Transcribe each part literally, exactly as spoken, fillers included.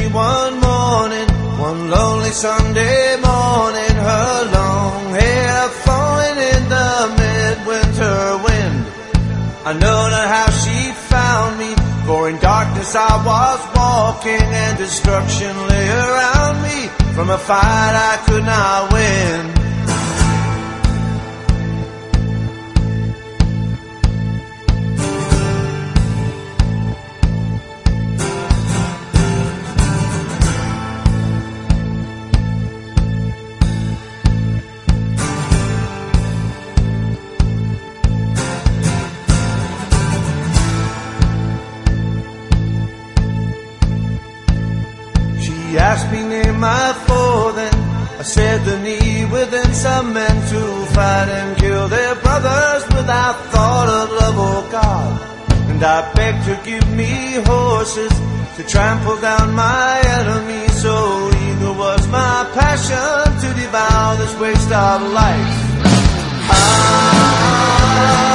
one morning, one lonely Sunday morning, her long hair flowing in the midwinter wind. I know not how she found me, for in darkness I was walking, and destruction lay around me from a fight I could not win. She asked me name my foe, then I said the need within some men to fight and kill their brothers without thought of love or God. And I begged her give me horses to trample down my enemies, so eager was my passion to devour this waste of life. Ah,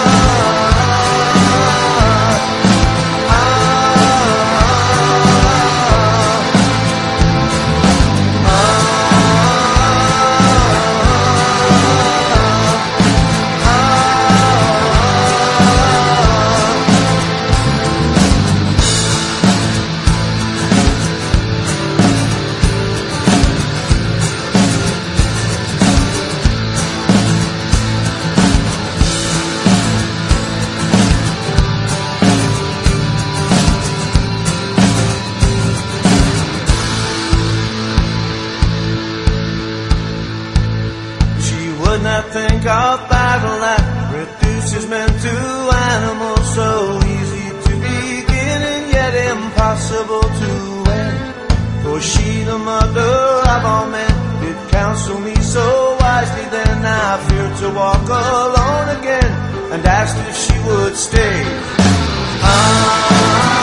I think of battle that reduces men to animals, so easy to begin and yet impossible to end. For she, the mother of all men, did counsel me so wisely, then I feared to walk alone again, and asked if she would stay. Ah,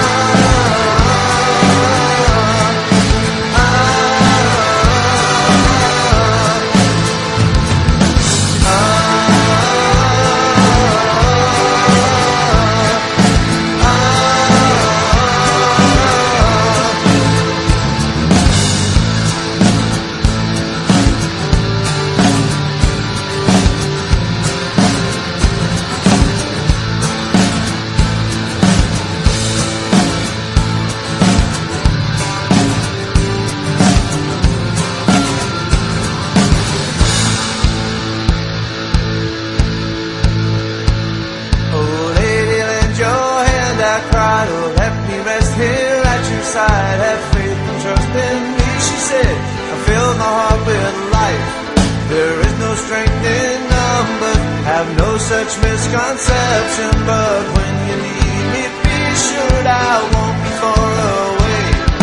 I cried, oh, let me rest here at your side. Have faith and trust in me, she said. I filled my heart with life. There is no strength in numbers, have no such misconception. But when you need me, be assured I won't be far away.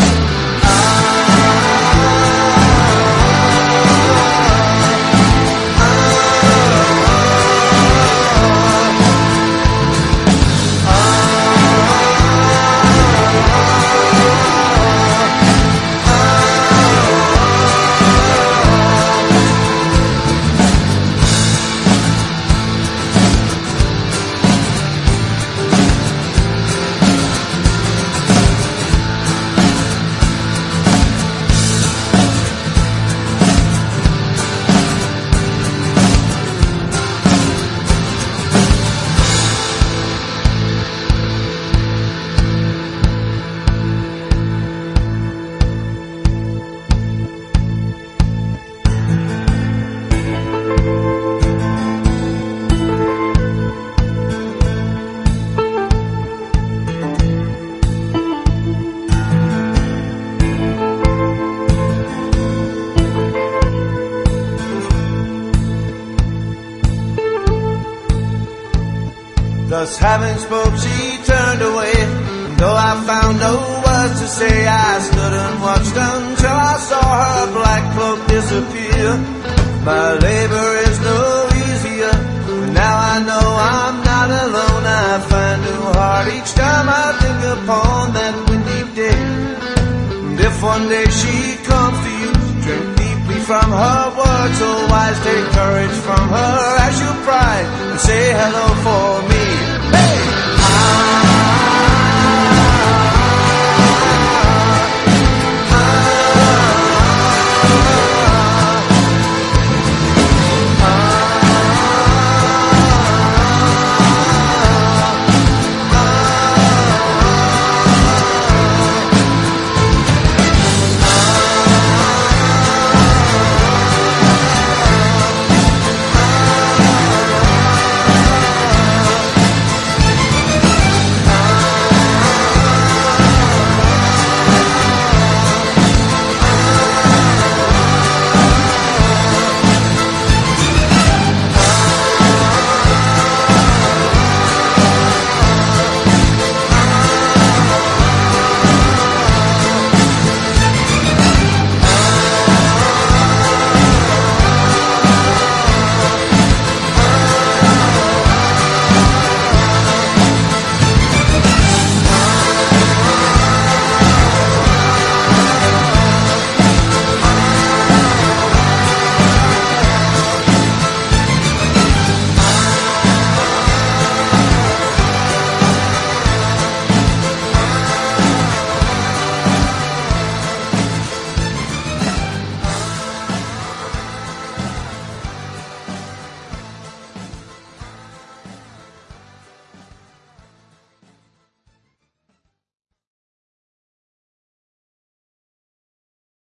Thus having spoke, she turned away, and though I found no words to say, I stood and watched until I saw her black cloak disappear. My labor is no easier, now I know I'm not alone. I find new heart each time I think upon that windy day. And if one day she comes to you, drink deeply from her words so wise, take courage from her as you pride, and say hello for me. Hey!